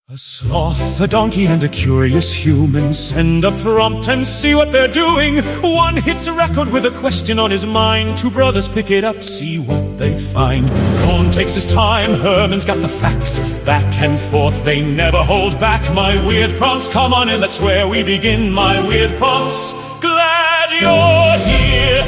A sloth, a donkey, and a curious human send a prompt and see what they're doing. One hits a record with a question on his mind. Two brothers pick it up, see what they find. Cohn takes his time, Herman's got the facts. Back and forth, they never hold back. My weird prompts, come on in, that's where we begin. My weird prompts, glad you're here.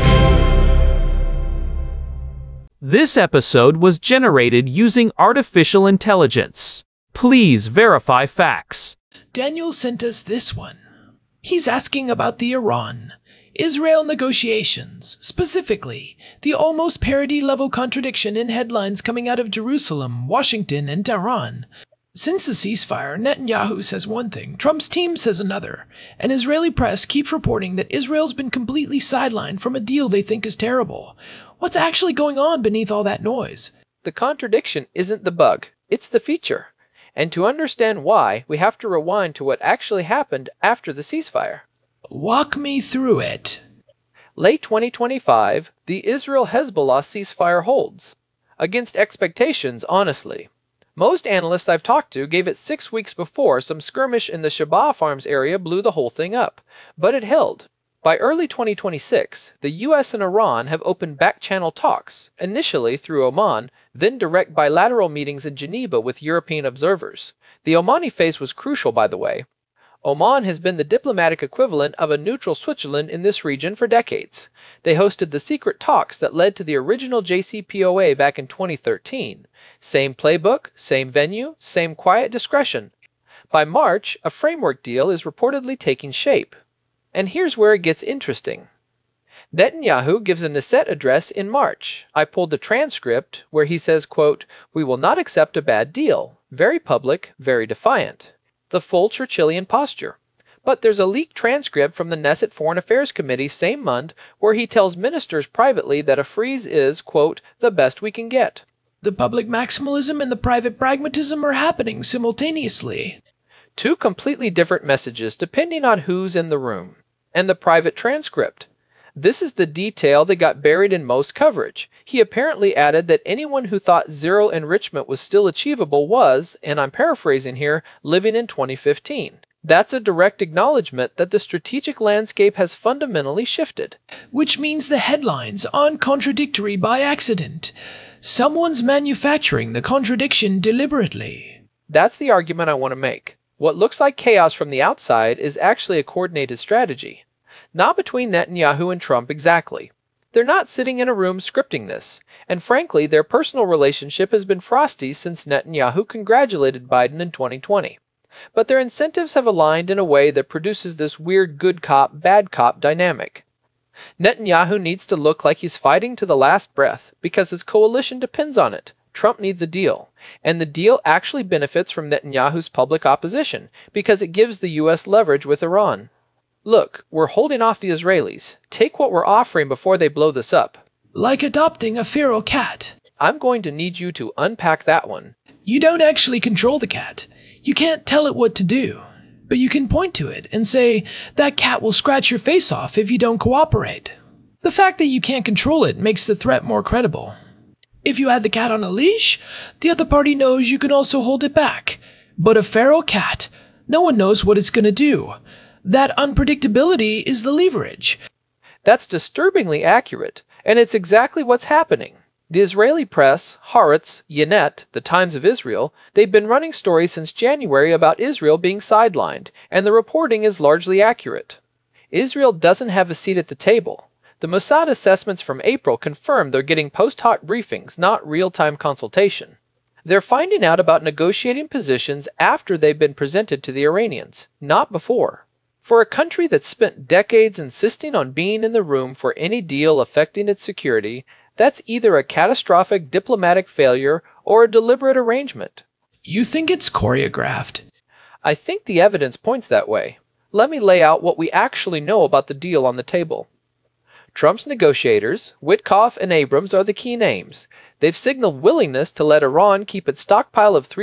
This episode was generated using artificial intelligence. Please verify facts. Daniel sent us this one. He's asking about the Iran-Israel negotiations, specifically the almost parody-level contradiction in headlines coming out of Jerusalem, Washington, and Tehran. Since the ceasefire, Netanyahu says one thing, Trump's team says another, and Israeli press keeps reporting that Israel's been completely sidelined from a deal they think is terrible. What's actually going on beneath all that noise? The contradiction isn't the bug, it's the feature. And to understand why, we have to rewind to what actually happened after the ceasefire. Walk me through it. Late 2025, the Israel-Hezbollah ceasefire holds. Against expectations, honestly. Most analysts I've talked to gave it 6 weeks before some skirmish in the Shabaa Farms area blew the whole thing up. But it held. By early 2026, the US and Iran have opened back-channel talks, initially through Oman, then direct bilateral meetings in Geneva with European observers. The Omani phase was crucial, by the way. Oman has been the diplomatic equivalent of a neutral Switzerland in this region for decades. They hosted the secret talks that led to the original JCPOA back in 2013. Same playbook, same venue, same quiet discretion. By March, a framework deal is reportedly taking shape. And here's where it gets interesting. Netanyahu gives a Knesset address in March. I pulled the transcript where he says, quote, "We will not accept a bad deal." Very public, very defiant. The full Churchillian posture. But there's a leaked transcript from the Knesset Foreign Affairs Committee same month where he tells ministers privately that a freeze is, quote, "the best we can get." The public maximalism and the private pragmatism are happening simultaneously. Two completely different messages depending on who's in the room. And the private transcript. This is the detail that got buried in most coverage. He apparently added that anyone who thought zero enrichment was still achievable was, and I'm paraphrasing here, living in 2015. That's a direct acknowledgement that the strategic landscape has fundamentally shifted. Which means the headlines aren't contradictory by accident. Someone's manufacturing the contradiction deliberately. That's the argument I want to make. What looks like chaos from the outside is actually a coordinated strategy. Not between Netanyahu and Trump exactly. They're not sitting in a room scripting this, and frankly, their personal relationship has been frosty since Netanyahu congratulated Biden in 2020. But their incentives have aligned in a way that produces this weird good cop, bad cop dynamic. Netanyahu needs to look like he's fighting to the last breath because his coalition depends on it. Trump needs a deal, and the deal actually benefits from Netanyahu's public opposition because it gives the US leverage with Iran. Look, we're holding off the Israelis. Take what we're offering before they blow this up. Like adopting a feral cat. I'm going to need you to unpack that one. You don't actually control the cat. You can't tell it what to do. But you can point to it and say, that cat will scratch your face off if you don't cooperate. The fact that you can't control it makes the threat more credible. If you had the cat on a leash, the other party knows you can also hold it back. But a feral cat, no one knows what it's going to do. That unpredictability is the leverage. That's disturbingly accurate, and it's exactly what's happening. The Israeli press, Haaretz, Ynet, the Times of Israel, they've been running stories since January about Israel being sidelined, and the reporting is largely accurate. Israel doesn't have a seat at the table. The Mossad assessments from April confirm they're getting post-hoc briefings, not real-time consultation. They're finding out about negotiating positions after they've been presented to the Iranians, not before. For a country that's spent decades insisting on being in the room for any deal affecting its security, that's either a catastrophic diplomatic failure or a deliberate arrangement. You think it's choreographed? I think the evidence points that way. Let me lay out what we actually know about the deal on the table. Trump's negotiators, Witkoff and Abrams, are the key names. They've signaled willingness to let Iran keep its stockpile of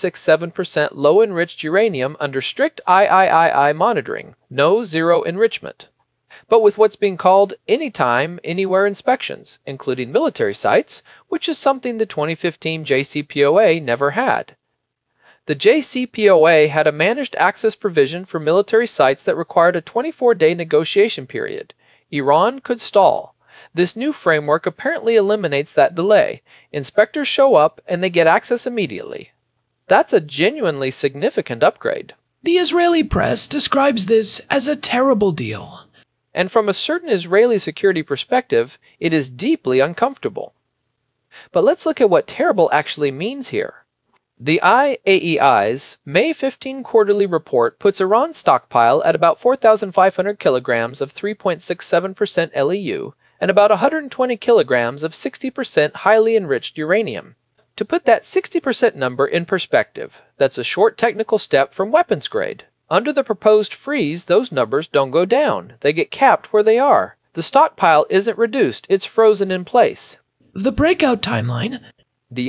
3.67% low-enriched uranium under strict III monitoring, no zero enrichment. But with what's being called anytime, anywhere inspections, including military sites, which is something the 2015 JCPOA never had. The JCPOA had a managed access provision for military sites that required a 24-day negotiation period. Iran could stall. This new framework apparently eliminates that delay. Inspectors show up and they get access immediately. That's a genuinely significant upgrade. The Israeli press describes this as a terrible deal. And from a certain Israeli security perspective, it is deeply uncomfortable. But let's look at what terrible actually means here. The IAEI's May 15 quarterly report puts Iran's stockpile at about 4,500 kilograms of 3.67% LEU and about 120 kilograms of 60% highly enriched uranium. To put that 60% number in perspective, that's a short technical step from weapons grade. Under the proposed freeze, those numbers don't go down. They get capped where they are. The stockpile isn't reduced, it's frozen in place. The breakout timeline. The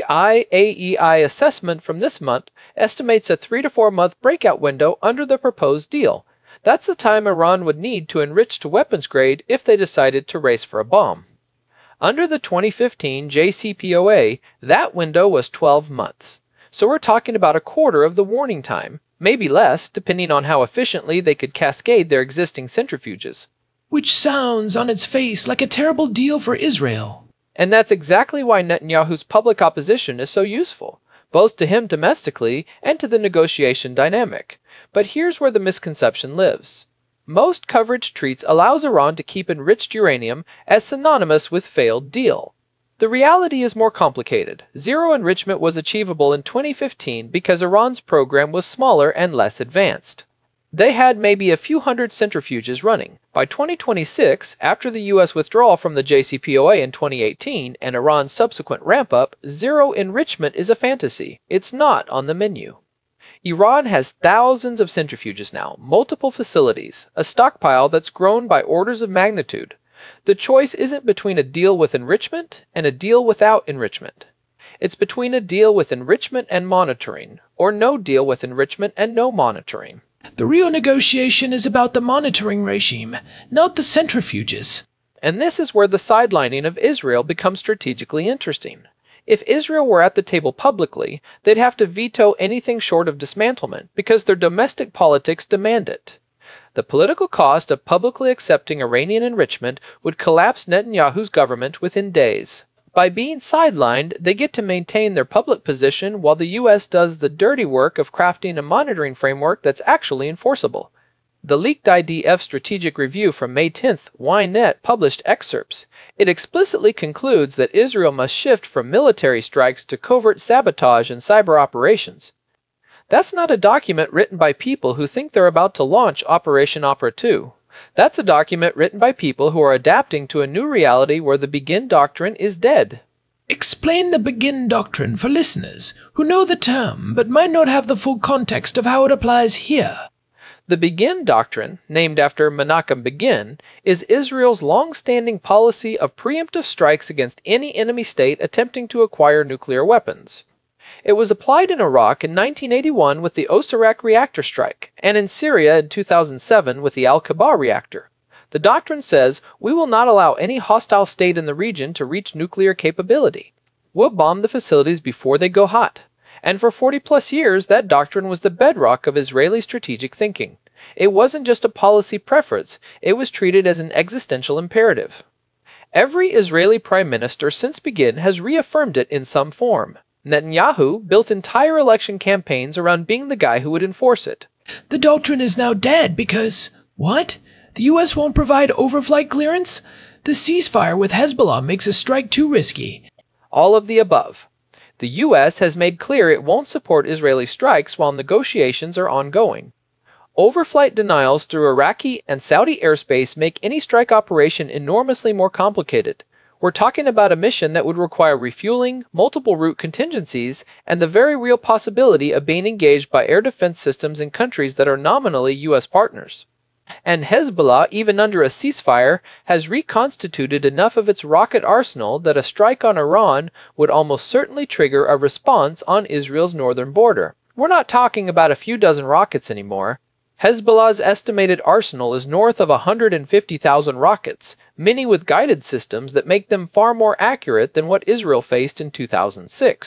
IAEI assessment from this month estimates a 3 to 4 month breakout window under the proposed deal. That's the time Iran would need to enrich to weapons grade if they decided to race for a bomb. Under the 2015 JCPOA, that window was 12 months. So we're talking about a quarter of the warning time, maybe less, depending on how efficiently they could cascade their existing centrifuges. Which sounds on its face like a terrible deal for Israel. And that's exactly why Netanyahu's public opposition is so useful, both to him domestically and to the negotiation dynamic. But here's where the misconception lives. Most coverage treats allows Iran to keep enriched uranium as synonymous with failed deal. The reality is more complicated. Zero enrichment was achievable in 2015 because Iran's program was smaller and less advanced. They had maybe a few hundred centrifuges running. By 2026, after the U.S. withdrawal from the JCPOA in 2018 and Iran's subsequent ramp-up, zero enrichment is a fantasy. It's not on the menu. Iran has thousands of centrifuges now, multiple facilities, a stockpile that's grown by orders of magnitude. The choice isn't between a deal with enrichment and a deal without enrichment. It's between a deal with enrichment and monitoring, or no deal with enrichment and no monitoring. The real negotiation is about the monitoring regime, not the centrifuges. And this is where the sidelining of Israel becomes strategically interesting. If Israel were at the table publicly, they'd have to veto anything short of dismantlement because their domestic politics demand it. The political cost of publicly accepting Iranian enrichment would collapse Netanyahu's government within days. By being sidelined, they get to maintain their public position while the U.S. does the dirty work of crafting a monitoring framework that's actually enforceable. The leaked IDF strategic review from May 10th, Ynet published excerpts. It explicitly concludes that Israel must shift from military strikes to covert sabotage and cyber operations. That's not a document written by people who think they're about to launch Operation Opera 2. That's a document written by people who are adapting to a new reality where the Begin Doctrine is dead. Explain the Begin Doctrine for listeners who know the term but might not have the full context of how it applies here. The Begin Doctrine, named after Menachem Begin, is Israel's long-standing policy of preemptive strikes against any enemy state attempting to acquire nuclear weapons. It was applied in Iraq in 1981 with the Osirak reactor strike, and in Syria in 2007 with the Al-Kabar reactor. The doctrine says, we will not allow any hostile state in the region to reach nuclear capability. We'll bomb the facilities before they go hot. And for 40-plus years, that doctrine was the bedrock of Israeli strategic thinking. It wasn't just a policy preference, it was treated as an existential imperative. Every Israeli prime minister since Begin has reaffirmed it in some form. Netanyahu built entire election campaigns around being the guy who would enforce it. The doctrine is now dead because, what? The U.S. won't provide overflight clearance? The ceasefire with Hezbollah makes a strike too risky. All of the above. The U.S. has made clear it won't support Israeli strikes while negotiations are ongoing. Overflight denials through Iraqi and Saudi airspace make any strike operation enormously more complicated. We're talking about a mission that would require refueling, multiple route contingencies, and the very real possibility of being engaged by air defense systems in countries that are nominally U.S. partners. And Hezbollah, even under a ceasefire, has reconstituted enough of its rocket arsenal that a strike on Iran would almost certainly trigger a response on Israel's northern border. We're not talking about a few dozen rockets anymore. Hezbollah's estimated arsenal is north of 150,000 rockets, many with guided systems that make them far more accurate than what Israel faced in 2006.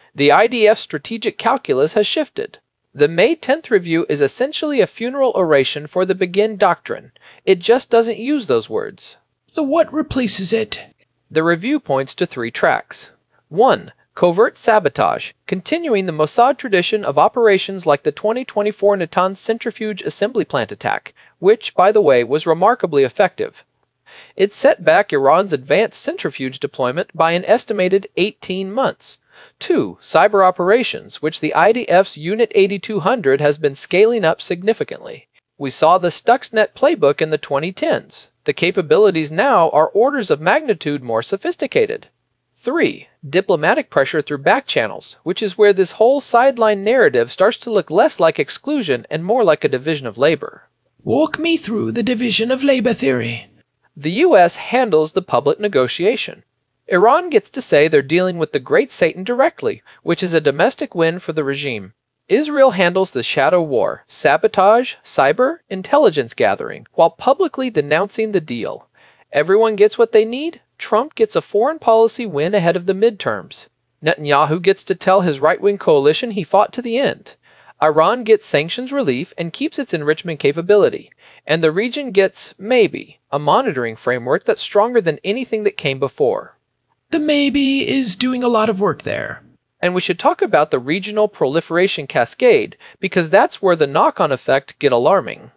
The IDF's strategic calculus has shifted. The May 10th review is essentially a funeral oration for the Begin Doctrine. It just doesn't use those words. The what replaces it? The review points to 3 tracks. 1. Covert sabotage, continuing the Mossad tradition of operations like the 2024 Natanz centrifuge assembly plant attack, which, by the way, was remarkably effective. It set back Iran's advanced centrifuge deployment by an estimated 18 months. 2. Cyber operations, which the IDF's Unit 8200 has been scaling up significantly. We saw the Stuxnet playbook in the 2010s. The capabilities now are orders of magnitude more sophisticated. 3. Diplomatic pressure through back channels, which is where this whole sideline narrative starts to look less like exclusion and more like a division of labor. Walk me through the division of labor theory. The U.S. handles the public negotiation. Iran gets to say they're dealing with the Great Satan directly, which is a domestic win for the regime. Israel handles the shadow war, sabotage, cyber, intelligence gathering, while publicly denouncing the deal. Everyone gets what they need. Trump gets a foreign policy win ahead of the midterms. Netanyahu gets to tell his right-wing coalition he fought to the end. Iran gets sanctions relief and keeps its enrichment capability. And the region gets, maybe, a monitoring framework that's stronger than anything that came before. The maybe is doing a lot of work there. And we should talk about the regional proliferation cascade, because that's where the knock-on effect get alarming.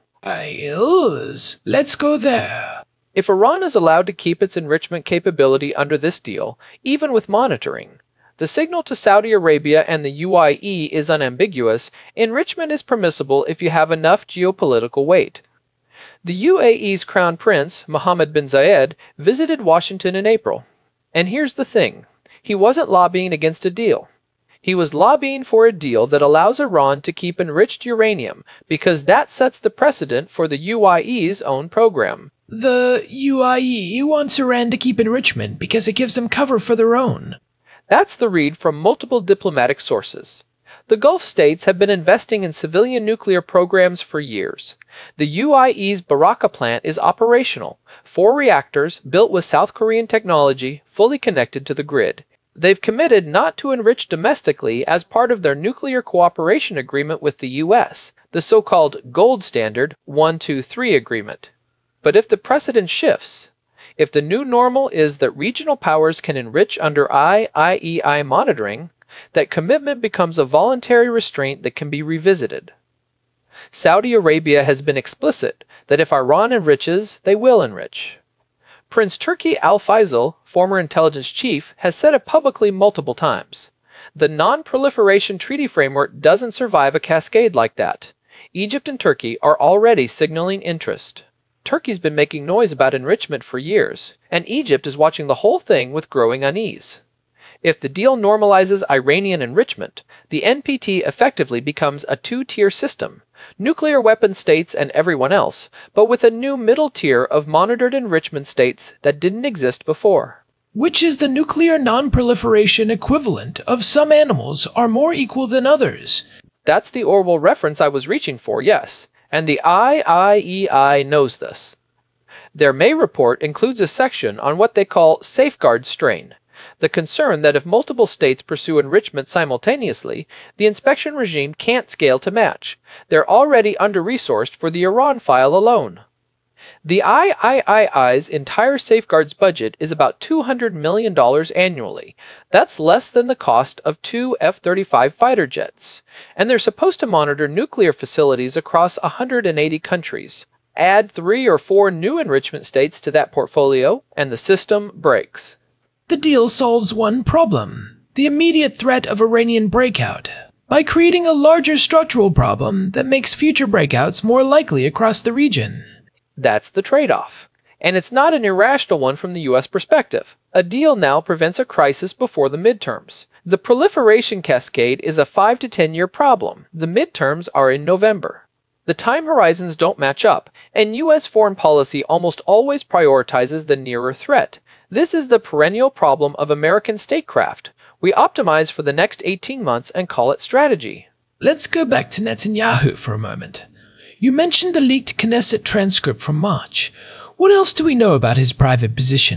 Let's go there. If Iran is allowed to keep its enrichment capability under this deal, even with monitoring, the signal to Saudi Arabia and the UAE is unambiguous. Enrichment is permissible if you have enough geopolitical weight. The UAE's Crown Prince, Mohammed bin Zayed, visited Washington in April. And here's the thing. He wasn't lobbying against a deal. He was lobbying for a deal that allows Iran to keep enriched uranium, because that sets the precedent for the UAE's own program. The UAE wants Iran to keep enrichment because it gives them cover for their own. That's the read from multiple diplomatic sources. The Gulf states have been investing in civilian nuclear programs for years. The UAE's Baraka plant is operational, 4 reactors built with South Korean technology, fully connected to the grid. They've committed not to enrich domestically as part of their nuclear cooperation agreement with the U.S., the so-called Gold Standard 123 agreement. But if the precedent shifts, if the new normal is that regional powers can enrich under IAEA monitoring, that commitment becomes a voluntary restraint that can be revisited. Saudi Arabia has been explicit that if Iran enriches, they will enrich. Prince Turki Al Faisal, former intelligence chief, has said it publicly multiple times. The Non-Proliferation Treaty Framework doesn't survive a cascade like that. Egypt and Turkey are already signaling interest. Turkey's been making noise about enrichment for years, and Egypt is watching the whole thing with growing unease. If the deal normalizes Iranian enrichment, the NPT effectively becomes a 2-tier system, nuclear weapon states and everyone else, but with a new middle tier of monitored enrichment states that didn't exist before. Which is the nuclear non-proliferation equivalent of some animals are more equal than others. That's the Orwell reference I was reaching for, yes, and the IAEA knows this. Their May report includes a section on what they call safeguard strain, the concern that if multiple states pursue enrichment simultaneously, the inspection regime can't scale to match. They're already under-resourced for the Iran file alone. The IAEA's entire safeguards budget is about $200 million annually. That's less than the cost of 2 F-35 fighter jets. And they're supposed to monitor nuclear facilities across 180 countries. Add 3 or 4 new enrichment states to that portfolio, and the system breaks. The deal solves one problem, the immediate threat of Iranian breakout, by creating a larger structural problem that makes future breakouts more likely across the region. That's the trade-off. And it's not an irrational one from the U.S. perspective. A deal now prevents a crisis before the midterms. The proliferation cascade is a 5 to 10 year problem. The midterms are in November. The time horizons don't match up, and U.S. foreign policy almost always prioritizes the nearer threat. This is the perennial problem of American statecraft. We optimize for the next 18 months and call it strategy. Let's go back to Netanyahu for a moment. You mentioned the leaked Knesset transcript from March. What else do we know about his private position?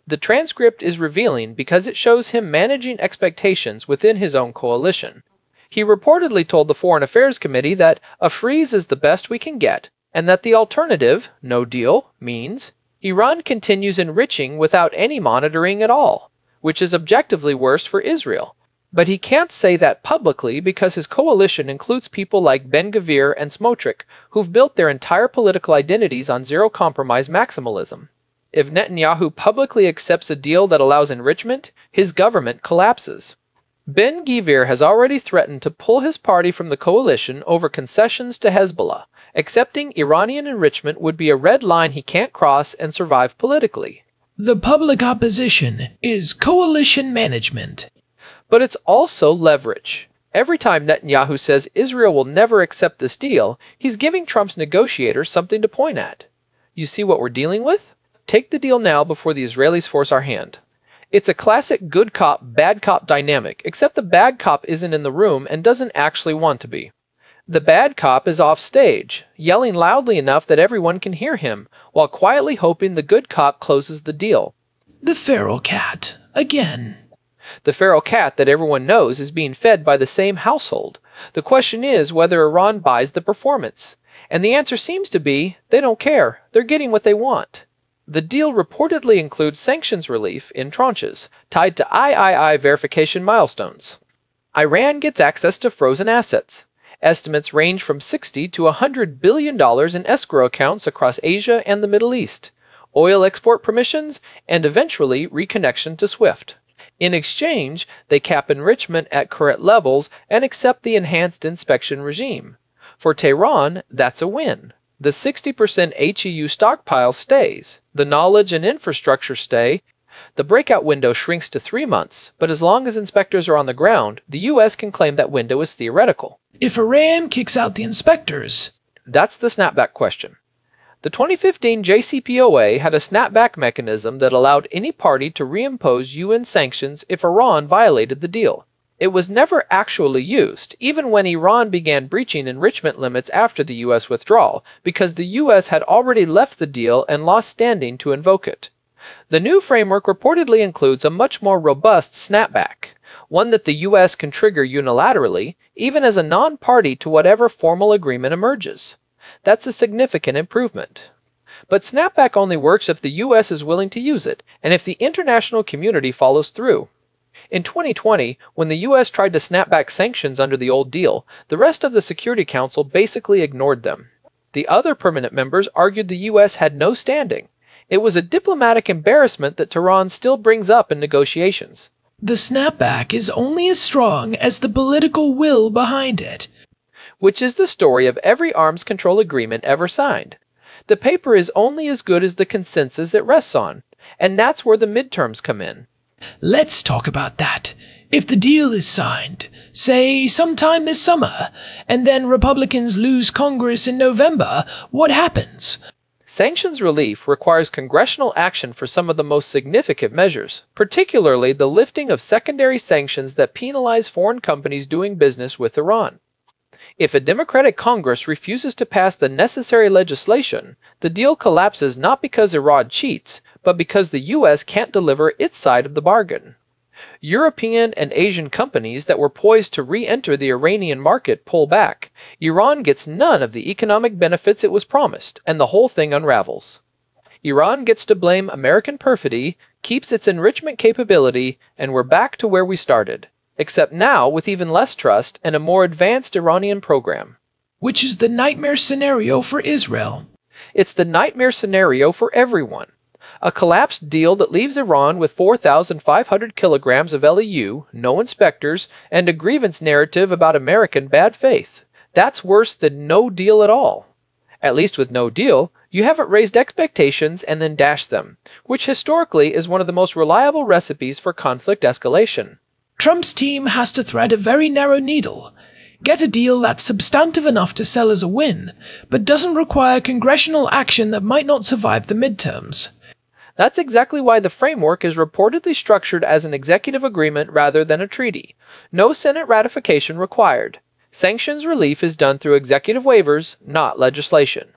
The transcript is revealing because it shows him managing expectations within his own coalition. He reportedly told the Foreign Affairs Committee that a freeze is the best we can get, and that the alternative, no deal, means Iran continues enriching without any monitoring at all, which is objectively worse for Israel. But he can't say that publicly because his coalition includes people like Ben-Gvir and Smotrich, who've built their entire political identities on zero-compromise maximalism. If Netanyahu publicly accepts a deal that allows enrichment, his government collapses. Ben-Gvir has already threatened to pull his party from the coalition over concessions to Hezbollah. Accepting Iranian enrichment would be a red line he can't cross and survive politically. The public opposition is coalition management. But it's also leverage. Every time Netanyahu says Israel will never accept this deal, he's giving Trump's negotiators something to point at. You see what we're dealing with? Take the deal now before the Israelis force our hand. It's a classic good cop, bad cop dynamic, except the bad cop isn't in the room and doesn't actually want to be. The bad cop is off stage, yelling loudly enough that everyone can hear him, while quietly hoping the good cop closes the deal. The feral cat, again. The feral cat that everyone knows is being fed by the same household. The question is whether Iran buys the performance. And the answer seems to be, they don't care. They're getting what they want. The deal reportedly includes sanctions relief in tranches, tied to III verification milestones. Iran gets access to frozen assets. Estimates range from $60 to $100 billion in escrow accounts across Asia and the Middle East, oil export permissions, and eventually reconnection to SWIFT. In exchange, they cap enrichment at current levels and accept the enhanced inspection regime. For Tehran, that's a win. The 60% HEU stockpile stays. The knowledge and infrastructure stay. The breakout window shrinks to 3 months, but as long as inspectors are on the ground, the U.S. can claim that window is theoretical. If Iran kicks out the inspectors, that's the snapback question. The 2015 JCPOA had a snapback mechanism that allowed any party to reimpose UN sanctions if Iran violated the deal. It was never actually used, even when Iran began breaching enrichment limits after the U.S. withdrawal, because the U.S. had already left the deal and lost standing to invoke it. The new framework reportedly includes a much more robust snapback, one that the U.S. can trigger unilaterally, even as a non-party to whatever formal agreement emerges. That's a significant improvement. But snapback only works if the U.S. is willing to use it, and if the international community follows through. In 2020, when the U.S. tried to snap back sanctions under the old deal, the rest of the Security Council basically ignored them. The other permanent members argued the U.S. had no standing. It was a diplomatic embarrassment that Tehran still brings up in negotiations. The snapback is only as strong as the political will behind it. Which is the story of every arms control agreement ever signed. The paper is only as good as the consensus it rests on, and that's where the midterms come in. Let's talk about that. If the deal is signed, say sometime this summer, and then Republicans lose Congress in November, what happens? Sanctions relief requires congressional action for some of the most significant measures, particularly the lifting of secondary sanctions that penalize foreign companies doing business with Iran. If a Democratic Congress refuses to pass the necessary legislation, the deal collapses not because Iran cheats, but because the U.S. can't deliver its side of the bargain. European and Asian companies that were poised to re-enter the Iranian market pull back. Iran gets none of the economic benefits it was promised, and the whole thing unravels. Iran gets to blame American perfidy, keeps its enrichment capability, and we're back to where we started. Except now with even less trust and a more advanced Iranian program. Which is the nightmare scenario for Israel. It's the nightmare scenario for everyone. A collapsed deal that leaves Iran with 4,500 kilograms of LEU, no inspectors, and a grievance narrative about American bad faith. That's worse than no deal at all. At least with no deal, you haven't raised expectations and then dashed them, which historically is one of the most reliable recipes for conflict escalation. Trump's team has to thread a very narrow needle. Get a deal that's substantive enough to sell as a win, but doesn't require congressional action that might not survive the midterms. That's exactly why the framework is reportedly structured as an executive agreement rather than a treaty. No Senate ratification required. Sanctions relief is done through executive waivers, not legislation.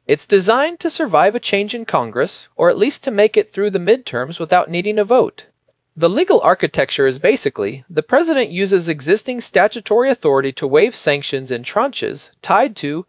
It's designed to survive a change in Congress, or at least to make it through the midterms without needing a vote. The legal architecture is basically, the president uses existing statutory authority to waive sanctions in tranches tied to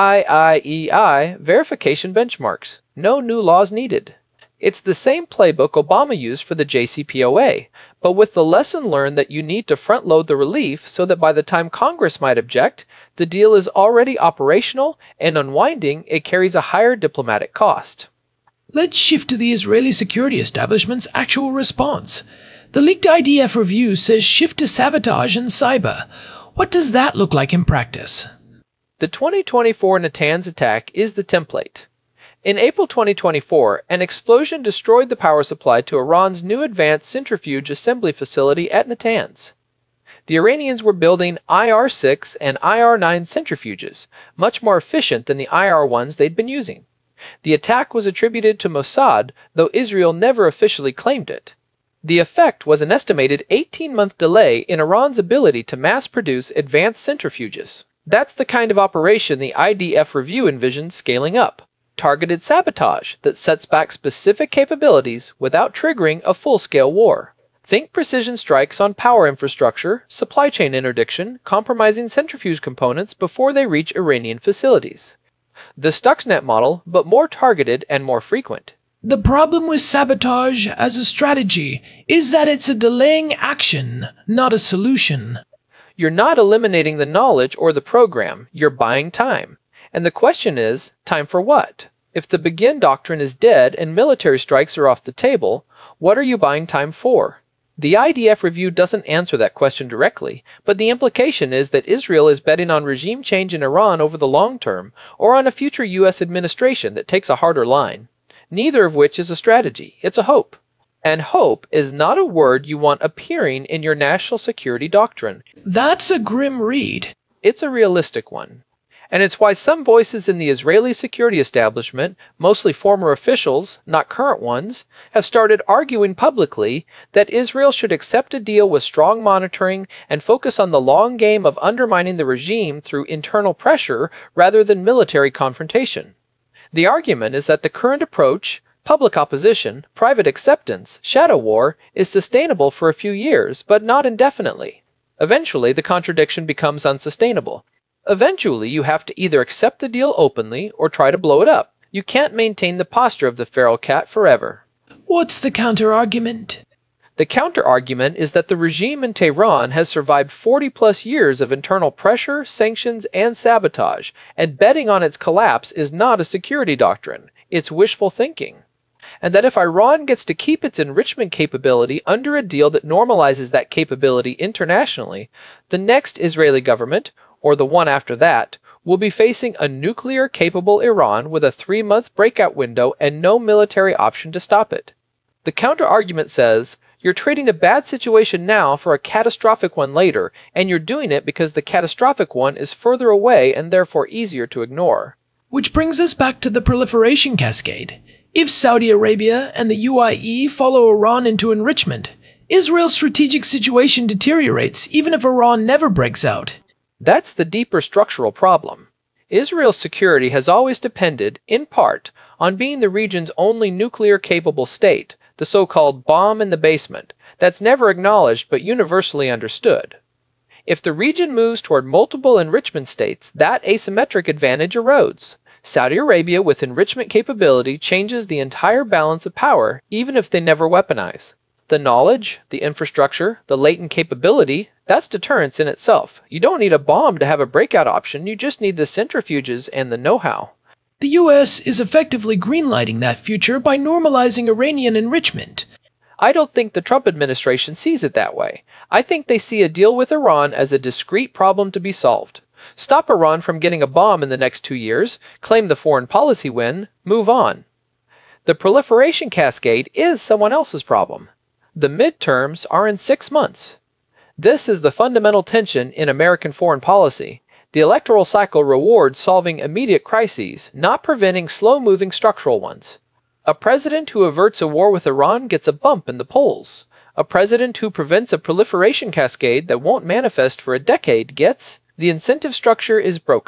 IIEI verification benchmarks. No new laws needed. It's the same playbook Obama used for the JCPOA, but with the lesson learned that you need to front-load the relief so that by the time Congress might object, the deal is already operational, and unwinding it carries a higher diplomatic cost. Let's shift to the Israeli security establishment's actual response. The leaked IDF review says shift to sabotage and cyber. What does that look like in practice? The 2024 Natanz attack is the template. In April 2024, an explosion destroyed the power supply to Iran's new advanced centrifuge assembly facility at Natanz. The Iranians were building IR-6 and IR-9 centrifuges, much more efficient than the IR-1s they'd been using. The attack was attributed to Mossad, though Israel never officially claimed it. The effect was an estimated 18-month delay in Iran's ability to mass-produce advanced centrifuges. That's the kind of operation the IDF review envisioned scaling up. Targeted sabotage that sets back specific capabilities without triggering a full-scale war. Think precision strikes on power infrastructure, supply chain interdiction, compromising centrifuge components before they reach Iranian facilities. The Stuxnet model, but more targeted and more frequent. The problem with sabotage as a strategy is that it's a delaying action, not a solution. You're not eliminating the knowledge or the program, you're buying time. And the question is, time for what? If the Begin doctrine is dead and military strikes are off the table, what are you buying time for? The IDF review doesn't answer that question directly, but the implication is that Israel is betting on regime change in Iran over the long term, or on a future U.S. administration that takes a harder line. Neither of which is a strategy, it's a hope. And hope is not a word you want appearing in your national security doctrine. That's a grim read. It's a realistic one. And it's why some voices in the Israeli security establishment, mostly former officials, not current ones, have started arguing publicly that Israel should accept a deal with strong monitoring and focus on the long game of undermining the regime through internal pressure rather than military confrontation. The argument is that the current approach, public opposition, private acceptance, shadow war, is sustainable for a few years, but not indefinitely. Eventually, the contradiction becomes unsustainable. Eventually, you have to either accept the deal openly or try to blow it up. You can't maintain the posture of the feral cat forever. What's the counter-argument? The counter-argument is that the regime in Tehran has survived 40-plus years of internal pressure, sanctions, and sabotage, and betting on its collapse is not a security doctrine. It's wishful thinking. And that if Iran gets to keep its enrichment capability under a deal that normalizes that capability internationally, the next Israeli government, or the one after that, will be facing a nuclear-capable Iran with a 3-month breakout window and no military option to stop it. The counter-argument says, you're trading a bad situation now for a catastrophic one later, and you're doing it because the catastrophic one is further away and therefore easier to ignore. Which brings us back to the proliferation cascade. If Saudi Arabia and the UAE follow Iran into enrichment, Israel's strategic situation deteriorates even if Iran never breaks out. That's the deeper structural problem. Israel's security has always depended, in part, on being the region's only nuclear-capable state, the so-called bomb in the basement, that's never acknowledged but universally understood. If the region moves toward multiple enrichment states, that asymmetric advantage erodes. Saudi Arabia with enrichment capability changes the entire balance of power, even if they never weaponize. The knowledge, the infrastructure, the latent capability, that's deterrence in itself. You don't need a bomb to have a breakout option, you just need the centrifuges and the know-how. The U.S. is effectively greenlighting that future by normalizing Iranian enrichment. I don't think the Trump administration sees it that way. I think they see a deal with Iran as a discrete problem to be solved. Stop Iran from getting a bomb in the next 2 years, claim the foreign policy win, move on. The proliferation cascade is someone else's problem. The midterms are in 6 months. This is the fundamental tension in American foreign policy. The electoral cycle rewards solving immediate crises, not preventing slow-moving structural ones. A president who averts a war with Iran gets a bump in the polls. A president who prevents a proliferation cascade that won't manifest for a decade gets, the incentive structure is broken.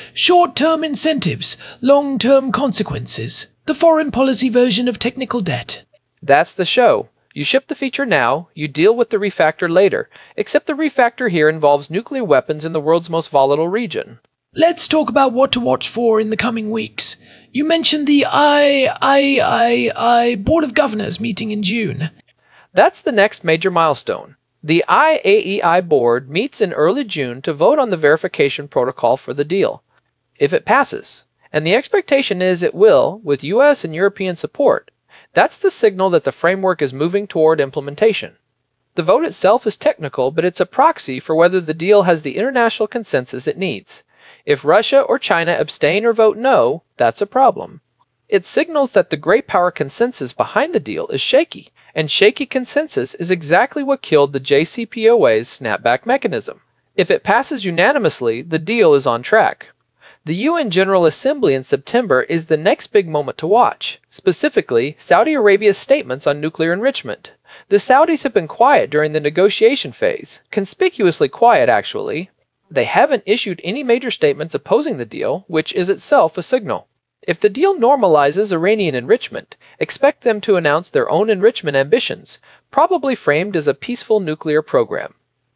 Short-term incentives, long-term consequences. The foreign policy version of technical debt. That's the show. You ship the feature now, you deal with the refactor later, except the refactor here involves nuclear weapons in the world's most volatile region. Let's talk about what to watch for in the coming weeks. You mentioned the Board of Governors meeting in June. That's the next major milestone. The IAEI board meets in early June to vote on the verification protocol for the deal. If it passes, and the expectation is it will, with US and European support, that's the signal that the framework is moving toward implementation. The vote itself is technical, but it's a proxy for whether the deal has the international consensus it needs. If Russia or China abstain or vote no, that's a problem. It signals that the great power consensus behind the deal is shaky, and shaky consensus is exactly what killed the JCPOA's snapback mechanism. If it passes unanimously, the deal is on track. The UN General Assembly in September is the next big moment to watch, specifically Saudi Arabia's statements on nuclear enrichment. The Saudis have been quiet during the negotiation phase, conspicuously quiet actually. They haven't issued any major statements opposing the deal, which is itself a signal. If the deal normalizes Iranian enrichment, expect them to announce their own enrichment ambitions, probably framed as a peaceful nuclear program.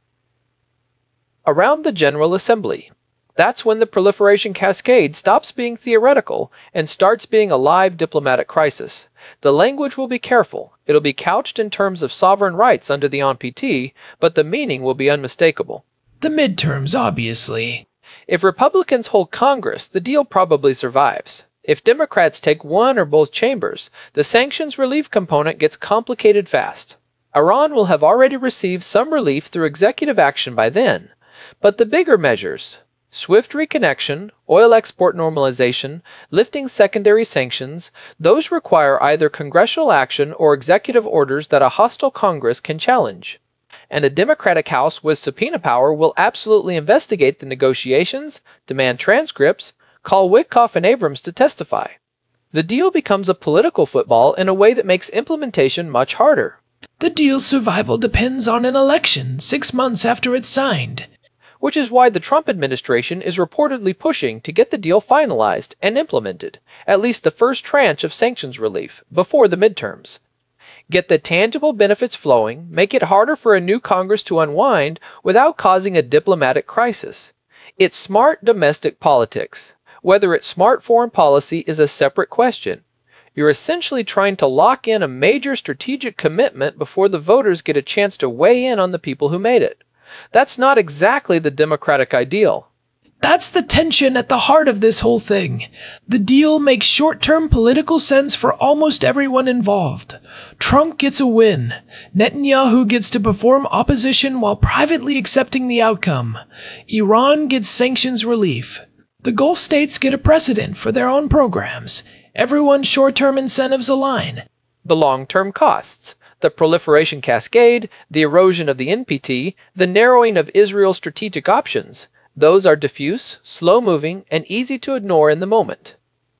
Around the General Assembly. That's when the proliferation cascade stops being theoretical and starts being a live diplomatic crisis. The language will be careful. It'll be couched in terms of sovereign rights under the NPT, but the meaning will be unmistakable. The midterms, obviously. If Republicans hold Congress, the deal probably survives. If Democrats take one or both chambers, the sanctions relief component gets complicated fast. Iran will have already received some relief through executive action by then. But the bigger measures, SWIFT reconnection, oil export normalization, lifting secondary sanctions, those require either congressional action or executive orders that a hostile Congress can challenge. And a Democratic House with subpoena power will absolutely investigate the negotiations, demand transcripts, call Witkoff and Abrams to testify. The deal becomes a political football in a way that makes implementation much harder. The deal's survival depends on an election 6 months after it's signed. Which is why the Trump administration is reportedly pushing to get the deal finalized and implemented, at least the first tranche of sanctions relief, before the midterms. Get the tangible benefits flowing, make it harder for a new Congress to unwind without causing a diplomatic crisis. It's smart domestic politics. Whether it's smart foreign policy is a separate question. You're essentially trying to lock in a major strategic commitment before the voters get a chance to weigh in on the people who made it. That's not exactly the democratic ideal. That's the tension at the heart of this whole thing. The deal makes short-term political sense for almost everyone involved. Trump gets a win. Netanyahu gets to perform opposition while privately accepting the outcome. Iran gets sanctions relief. The Gulf states get a precedent for their own programs. Everyone's short-term incentives align. The long-term costs, the proliferation cascade, the erosion of the NPT, the narrowing of Israel's strategic options, those are diffuse, slow-moving, and easy to ignore in the moment.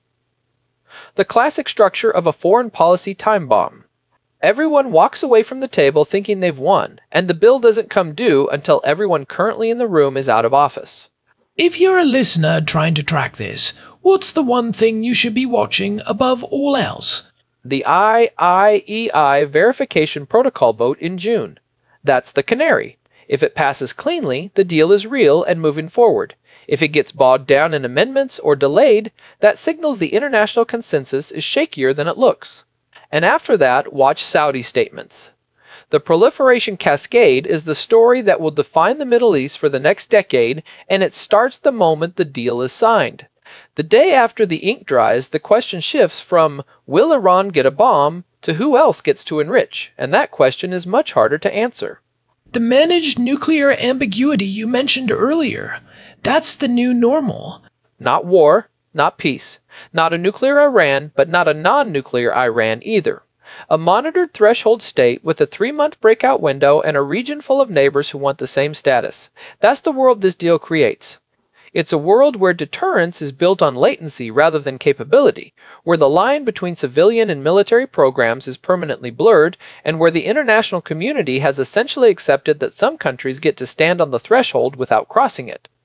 The classic structure of a foreign policy time bomb. Everyone walks away from the table thinking they've won, and the bill doesn't come due until everyone currently in the room is out of office. If you're a listener trying to track this, what's the one thing you should be watching above all else? The IAEI verification protocol vote in June. That's the canary. If it passes cleanly, the deal is real and moving forward. If it gets bogged down in amendments or delayed, that signals the international consensus is shakier than it looks. And after that, watch Saudi statements. The proliferation cascade is the story that will define the Middle East for the next decade, and it starts the moment the deal is signed. The day after the ink dries, the question shifts from, will Iran get a bomb, to who else gets to enrich, and that question is much harder to answer. The managed nuclear ambiguity you mentioned earlier, that's the new normal. Not war, not peace. Not a nuclear Iran, but not a non-nuclear Iran either. A monitored threshold state with a 3-month breakout window and a region full of neighbors who want the same status. That's the world this deal creates. It's a world where deterrence is built on latency rather than capability, where the line between civilian and military programs is permanently blurred, and where the international community has essentially accepted that some countries get to stand on the threshold without crossing it.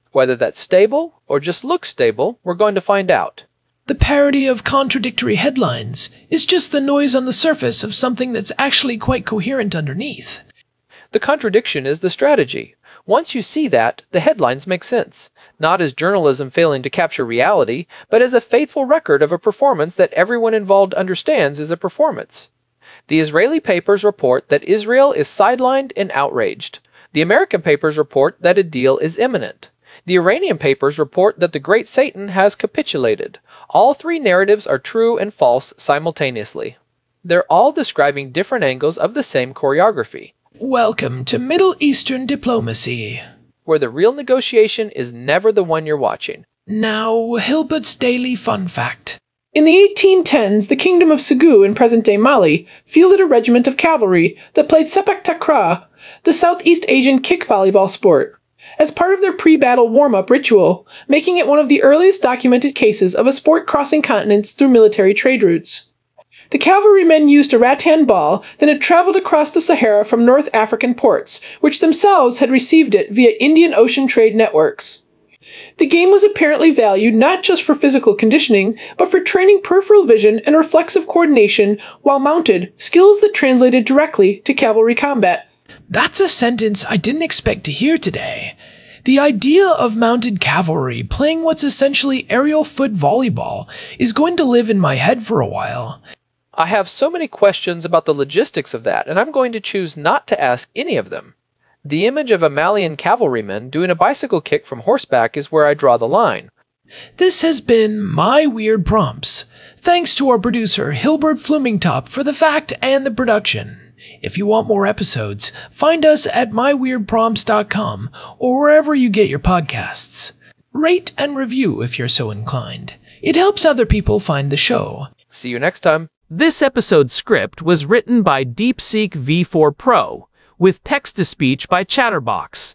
Whether that's stable or just looks stable, we're going to find out. The parody of contradictory headlines is just the noise on the surface of something that's actually quite coherent underneath. The contradiction is the strategy. Once you see that, the headlines make sense, not as journalism failing to capture reality, but as a faithful record of a performance that everyone involved understands is a performance. The Israeli papers report that Israel is sidelined and outraged. The American papers report that a deal is imminent. The Iranian papers report that the Great Satan has capitulated. All three narratives are true and false simultaneously. They're all describing different angles of the same choreography. Welcome to Middle Eastern diplomacy, where the real negotiation is never the one you're watching. Now, Hilbert's Daily Fun Fact. In the 1810s, the Kingdom of Segu in present-day Mali fielded a regiment of cavalry that played sepak takraw, the Southeast Asian kick volleyball sport, as part of their pre-battle warm-up ritual, making it one of the earliest documented cases of a sport crossing continents through military trade routes. The cavalrymen used a rattan ball that had traveled across the Sahara from North African ports, which themselves had received it via Indian Ocean trade networks. The game was apparently valued not just for physical conditioning, but for training peripheral vision and reflexive coordination while mounted, skills that translated directly to cavalry combat. That's a sentence I didn't expect to hear today. The idea of mounted cavalry playing what's essentially aerial foot volleyball is going to live in my head for a while. I have so many questions about the logistics of that, and I'm going to choose not to ask any of them. The image of a Malian cavalryman doing a bicycle kick from horseback is where I draw the line. This has been My Weird Prompts. Thanks to our producer, Hilbert Flumingtop, for the fact and the production. If you want more episodes, find us at myweirdprompts.com or wherever you get your podcasts. Rate and review if you're so inclined. It helps other people find the show. See you next time. This episode's script was written by DeepSeek V4 Pro, with text-to-speech by Chatterbox.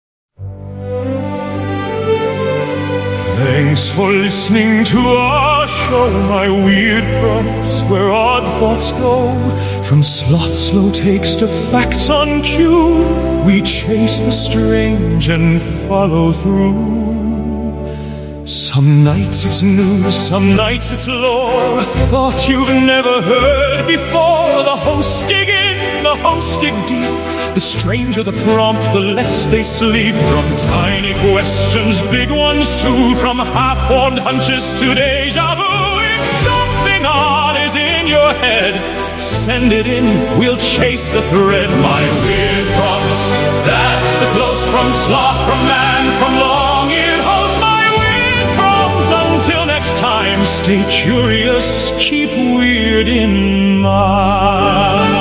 Thanks for listening to our show, My Weird Prompts, where odd thoughts go. From sloth slow takes to facts on cue, we chase the strange and follow through. Some nights it's news, some nights it's lore, a thought you've never heard before. The hosts dig in, the hosts dig deep. The stranger the prompt, the less they sleep. From tiny questions, big ones too. From half-formed hunches to deja vu. If something odd is in your head, send it in, we'll chase the thread. My Weird Prompts, that's the close from sloth, from man, from long-eared host. My Weird Prompts, until next time, stay curious, keep weird in mind.